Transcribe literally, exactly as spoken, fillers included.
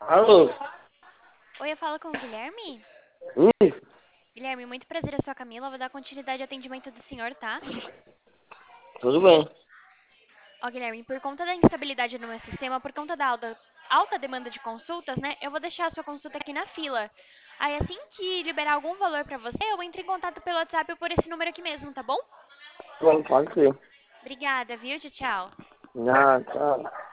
Alô? Oi, eu falo com o Guilherme? Ih, Guilherme, muito prazer, eu sou a Camila. Eu vou dar continuidade ao atendimento do senhor, tá? tudo bem. Ó, Guilherme, por conta da instabilidade no meu sistema, por conta da alta, alta demanda de consultas, né? Eu vou deixar a sua consulta aqui na fila. Aí, assim que liberar algum valor pra você, eu entro em contato pelo WhatsApp ou por esse número aqui mesmo, tá bom? Bom, pode ser. Obrigada, viu? Tchau, tchau. Ah, tá.